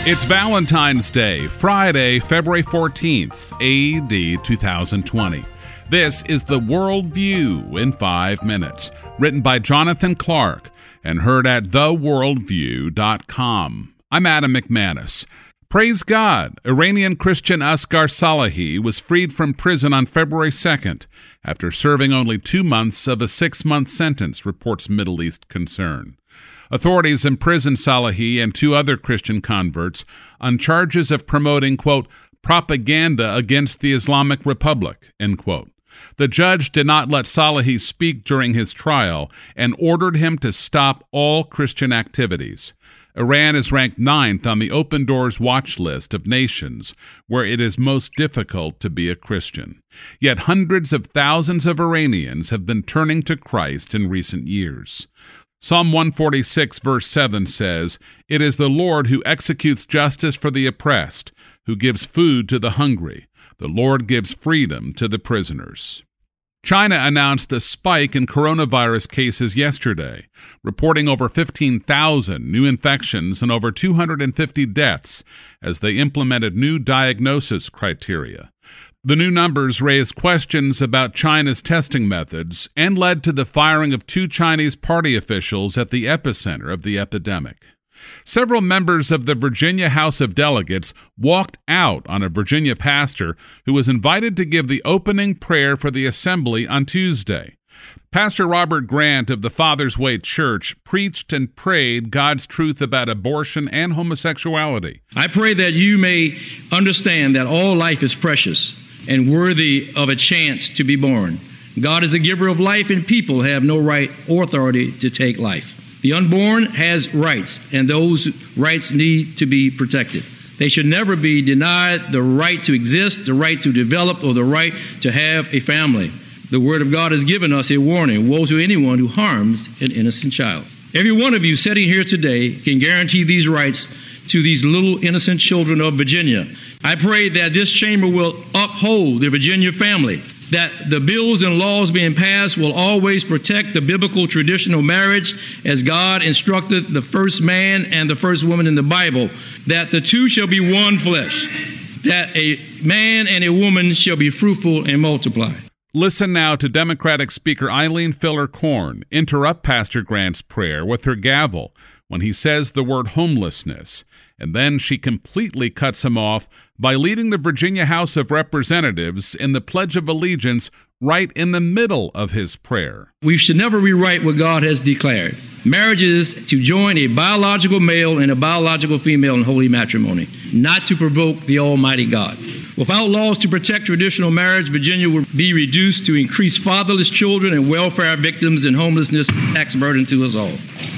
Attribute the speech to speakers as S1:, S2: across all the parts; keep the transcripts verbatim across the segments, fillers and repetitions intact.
S1: It's Valentine's Day, Friday, February fourteenth, A D two thousand twenty. This is The World View in five minutes, written by Jonathan Clark and heard at the world view dot com. I'm Adam McManus. Praise God, Iranian Christian Asghar Salahi was freed from prison on February second after serving only two months of a six-month sentence, reports Middle East Concern. Authorities imprisoned Salahi and two other Christian converts on charges of promoting, quote, propaganda against the Islamic Republic, end quote. The judge did not let Salahi speak during his trial and ordered him to stop all Christian activities. Iran is ranked ninth on the Open Doors watch list of nations where it is most difficult to be a Christian. Yet hundreds of thousands of Iranians have been turning to Christ in recent years. Psalm one forty-six verse seven says, "It is the Lord who executes justice for the oppressed, who gives food to the hungry. The Lord gives freedom to the prisoners." China announced a spike in coronavirus cases yesterday, reporting over fifteen thousand new infections and over two hundred fifty deaths as they implemented new diagnosis criteria. The new numbers raised questions about China's testing methods and led to the firing of two Chinese party officials at the epicenter of the epidemic. Several members of the Virginia House of Delegates walked out on a Virginia pastor who was invited to give the opening prayer for the assembly on Tuesday. Pastor Robert Grant of the Father's Way Church preached and prayed God's truth about abortion and homosexuality.
S2: I pray that you may understand that all life is precious and worthy of a chance to be born. God is a giver of life, and people have no right or authority to take life. The unborn has rights, and those rights need to be protected. They should never be denied the right to exist, the right to develop, or the right to have a family. The Word of God has given us a warning: woe to anyone who harms an innocent child. Every one of you sitting here today can guarantee these rights to these little innocent children of Virginia. I pray that this chamber will uphold the Virginia family, that the bills and laws being passed will always protect the biblical traditional marriage as God instructed the first man and the first woman in the Bible, that the two shall be one flesh, that a man and a woman shall be fruitful and multiply.
S1: Listen now to Democratic Speaker Eileen Filler-Corn interrupt Pastor Grant's prayer with her gavel when he says the word homelessness, and then she completely cuts him off by leading the Virginia House of Representatives in the Pledge of Allegiance right in the middle of his prayer.
S2: We should never rewrite what God has declared. Marriage is to join a biological male and a biological female in holy matrimony, not to provoke the Almighty God. Without laws to protect traditional marriage, Virginia would be reduced to increase fatherless children and welfare victims and homelessness, tax burden to us all.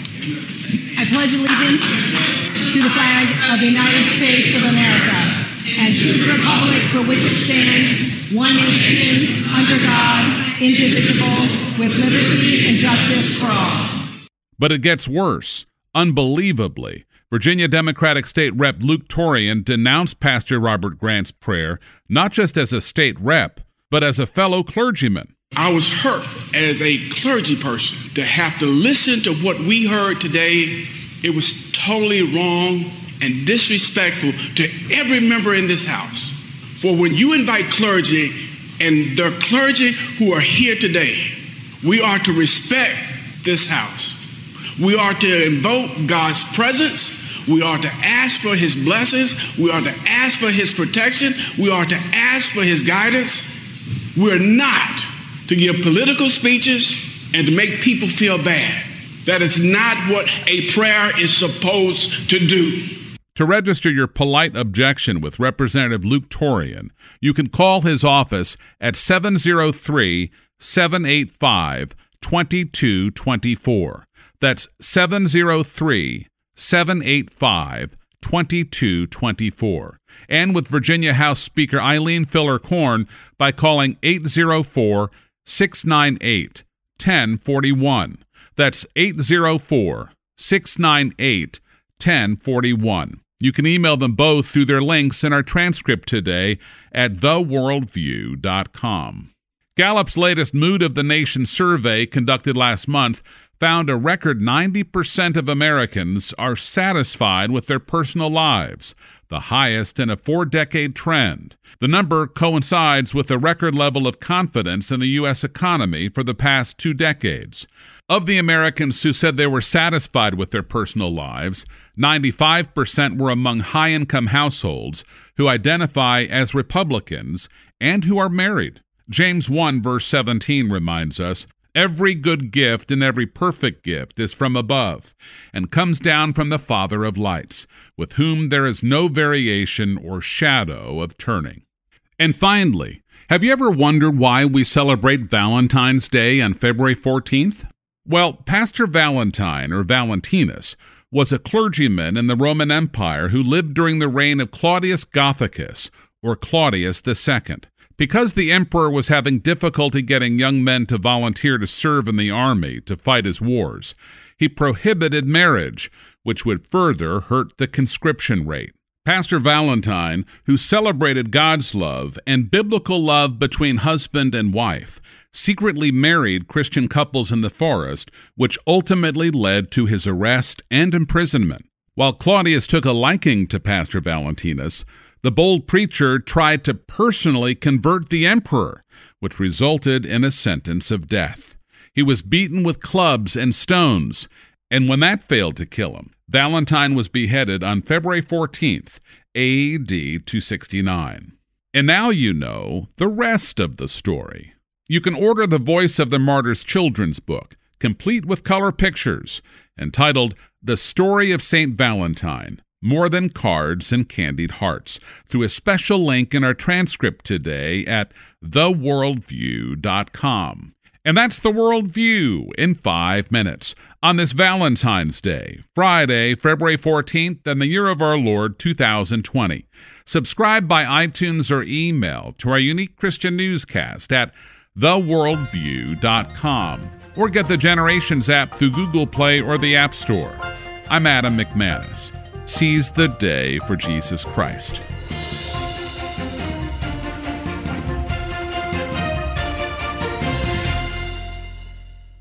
S3: I pledge allegiance to the flag of the United States of America and to the republic for which it stands, one nation, under God, indivisible, with liberty and justice for all.
S1: But it gets worse. Unbelievably, Virginia Democratic State Rep Luke Torian denounced Pastor Robert Grant's prayer not just as a state rep, but as a fellow clergyman.
S4: I was hurt as a clergy person to have to listen to what we heard today. It was totally wrong and disrespectful to every member in this house. For when you invite clergy, and the clergy who are here today, we are to respect this house. We are to invoke God's presence. We are to ask for his blessings. We are to ask for his protection. We are to ask for his guidance. We're not to give political speeches and to make people feel bad. That is not what a prayer is supposed to do.
S1: To register your polite objection with Representative Luke Torian, you can call his office at seven oh three, seven eight five, two two two four. That's seven oh three, seven eight five, two two two four. And with Virginia House Speaker Eileen Filler-Corn by calling eight oh four, six nine eight, one oh four one. That's eight oh four, six nine eight, one oh four one. You can email them both through their links in our transcript today at the world view dot com. Gallup's latest Mood of the Nation survey, conducted last month, found a record ninety percent of Americans are satisfied with their personal lives, the highest in a four-decade trend. The number coincides with a record level of confidence in the U S economy for the past two decades. Of the Americans who said they were satisfied with their personal lives, ninety-five percent were among high-income households who identify as Republicans and who are married. James one verse seventeen reminds us, "Every good gift and every perfect gift is from above, and comes down from the Father of lights, with whom there is no variation or shadow of turning." And finally, have you ever wondered why we celebrate Valentine's Day on February fourteenth? Well, Pastor Valentine, or Valentinus, was a clergyman in the Roman Empire who lived during the reign of Claudius Gothicus, or Claudius the Second. Because the emperor was having difficulty getting young men to volunteer to serve in the army to fight his wars, he prohibited marriage, which would further hurt the conscription rate. Pastor Valentine, who celebrated God's love and biblical love between husband and wife, secretly married Christian couples in the forest, which ultimately led to his arrest and imprisonment. While Claudius took a liking to Pastor Valentinus, the bold preacher tried to personally convert the emperor, which resulted in a sentence of death. He was beaten with clubs and stones, and when that failed to kill him, Valentine was beheaded on February fourteenth, A D two sixty-nine. And now you know the rest of the story. You can order the Voice of the Martyrs children's book, complete with color pictures, entitled The Story of Saint Valentine, More Than Cards and Candied Hearts, through a special link in our transcript today at the worldview dot com. And that's The Worldview in five minutes on this Valentine's Day, Friday, February fourteenth, in the year of our Lord, two thousand twenty. Subscribe by iTunes or email to our unique Christian newscast at the worldview dot com, or get the Generations app through Google Play or the App Store. I'm Adam McManus. Seize the day for Jesus Christ.